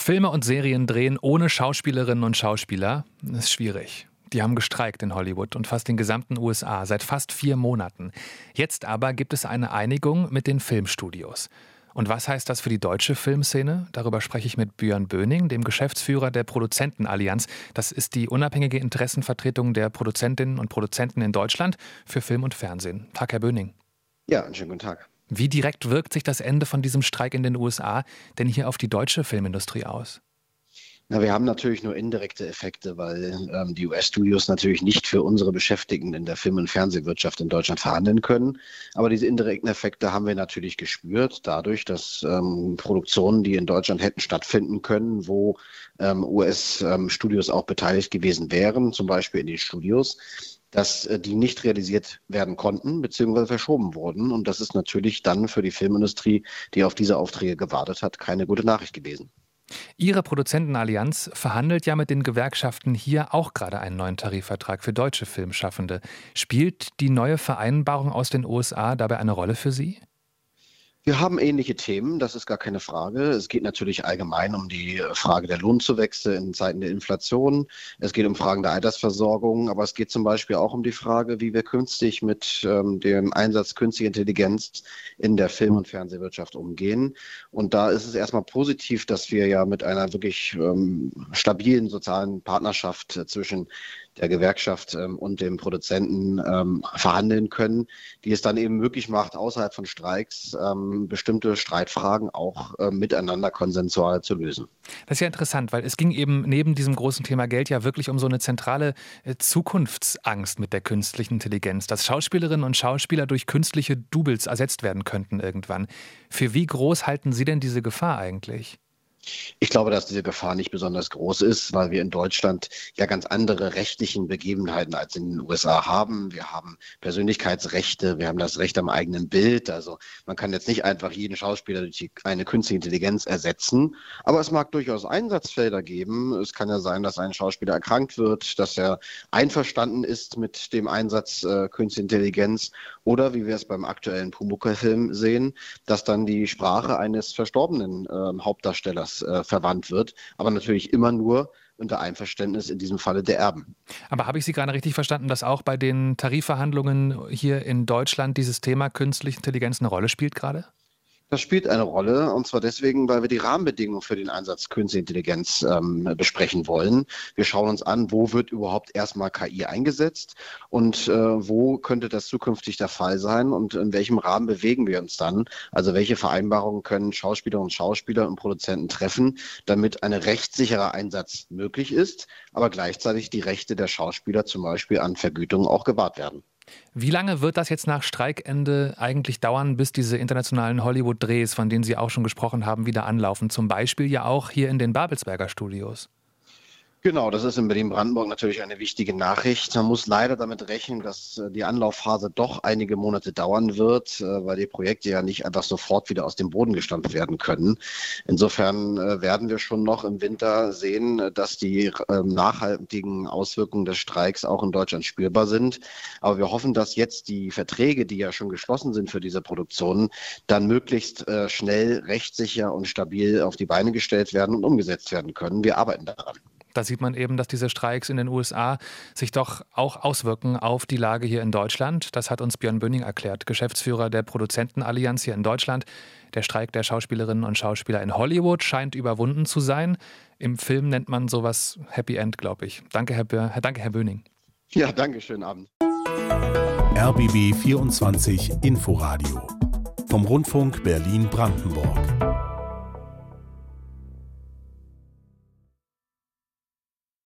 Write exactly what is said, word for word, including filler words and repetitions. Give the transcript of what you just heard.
Filme und Serien drehen ohne Schauspielerinnen und Schauspieler ist schwierig. Die haben gestreikt in Hollywood und fast den gesamten U S A seit fast vier Monaten. Jetzt aber gibt es eine Einigung mit den Filmstudios. Und was heißt das für die deutsche Filmszene? Darüber spreche ich mit Björn Böning, dem Geschäftsführer der Produzentenallianz. Das ist die unabhängige Interessenvertretung der Produzentinnen und Produzenten in Deutschland für Film und Fernsehen. Tag, Herr Böning. Ja, einen schönen guten Tag. Wie direkt wirkt sich das Ende von diesem Streik in den U S A denn hier auf die deutsche Filmindustrie aus? Na, wir haben natürlich nur indirekte Effekte, weil ähm, die U S-Studios natürlich nicht für unsere Beschäftigten in der Film- und Fernsehwirtschaft in Deutschland verhandeln können. Aber diese indirekten Effekte haben wir natürlich gespürt, dadurch, dass ähm, Produktionen, die in Deutschland hätten stattfinden können, wo ähm, U S-Studios auch beteiligt gewesen wären, zum Beispiel in den Studios, dass äh, die nicht realisiert werden konnten bzw. verschoben wurden. Und das ist natürlich dann für die Filmindustrie, die auf diese Aufträge gewartet hat, keine gute Nachricht gewesen. Ihre Produzentenallianz verhandelt ja mit den Gewerkschaften hier auch gerade einen neuen Tarifvertrag für deutsche Filmschaffende. Spielt die neue Vereinbarung aus den U S A dabei eine Rolle für Sie? Wir haben ähnliche Themen, das ist gar keine Frage. Es geht natürlich allgemein um die Frage der Lohnzuwächse in Zeiten der Inflation. Es geht um Fragen der Altersversorgung, aber es geht zum Beispiel auch um die Frage, wie wir künftig mit ähm, dem Einsatz künstlicher Intelligenz in der Film- und Fernsehwirtschaft umgehen. Und da ist es erstmal positiv, dass wir ja mit einer wirklich ähm, stabilen sozialen Partnerschaft äh, zwischen der Gewerkschaft ähm, und dem Produzenten ähm, verhandeln können, die es dann eben möglich macht, außerhalb von Streiks ähm, bestimmte Streitfragen auch äh, miteinander konsensual zu lösen. Das ist ja interessant, weil es ging eben neben diesem großen Thema Geld ja wirklich um so eine zentrale äh, Zukunftsangst mit der künstlichen Intelligenz, dass Schauspielerinnen und Schauspieler durch künstliche Doubles ersetzt werden könnten irgendwann. Für wie groß halten Sie denn diese Gefahr eigentlich? Ich glaube, dass diese Gefahr nicht besonders groß ist, weil wir in Deutschland ja ganz andere rechtlichen Begebenheiten als in den U S A haben. Wir haben Persönlichkeitsrechte, wir haben das Recht am eigenen Bild. Also man kann jetzt nicht einfach jeden Schauspieler durch eine künstliche Intelligenz ersetzen. Aber es mag durchaus Einsatzfelder geben. Es kann ja sein, dass ein Schauspieler erkrankt wird, dass er einverstanden ist mit dem Einsatz äh, künstlicher Intelligenz. Oder wie wir es beim aktuellen Pumuckl-Film sehen, dass dann die Sprache eines verstorbenen äh, Hauptdarstellers äh, verwandt wird, aber natürlich immer nur unter Einverständnis in diesem Falle der Erben. Aber habe ich Sie gerade richtig verstanden, dass auch bei den Tarifverhandlungen hier in Deutschland dieses Thema künstliche Intelligenz eine Rolle spielt gerade? Das spielt eine Rolle, und zwar deswegen, weil wir die Rahmenbedingungen für den Einsatz künstlicher Intelligenz ähm, besprechen wollen. Wir schauen uns an, wo wird überhaupt erstmal K I eingesetzt und äh, wo könnte das zukünftig der Fall sein und in welchem Rahmen bewegen wir uns dann. Also welche Vereinbarungen können Schauspielerinnen und Schauspieler und Produzenten treffen, damit ein rechtssicherer Einsatz möglich ist, aber gleichzeitig die Rechte der Schauspieler zum Beispiel an Vergütung auch gewahrt werden. Wie lange wird das jetzt nach Streikende eigentlich dauern, bis diese internationalen Hollywood-Drehs, von denen Sie auch schon gesprochen haben, wieder anlaufen? Zum Beispiel ja auch hier in den Babelsberger Studios. Genau, das ist in Berlin-Brandenburg natürlich eine wichtige Nachricht. Man muss leider damit rechnen, dass die Anlaufphase doch einige Monate dauern wird, weil die Projekte ja nicht einfach sofort wieder aus dem Boden gestampft werden können. Insofern werden wir schon noch im Winter sehen, dass die nachhaltigen Auswirkungen des Streiks auch in Deutschland spürbar sind. Aber wir hoffen, dass jetzt die Verträge, die ja schon geschlossen sind für diese Produktionen, dann möglichst schnell, rechtssicher und stabil auf die Beine gestellt werden und umgesetzt werden können. Wir arbeiten daran. Da sieht man eben, dass diese Streiks in den U S A sich doch auch auswirken auf die Lage hier in Deutschland. Das hat uns Björn Böning erklärt, Geschäftsführer der Produzentenallianz hier in Deutschland. Der Streik der Schauspielerinnen und Schauspieler in Hollywood scheint überwunden zu sein. Im Film nennt man sowas Happy End, glaube ich. Danke, Herr, Bö- danke, Herr Böning. Ja, danke, schönen Abend. R B B vierundzwanzig Inforadio vom Rundfunk Berlin-Brandenburg.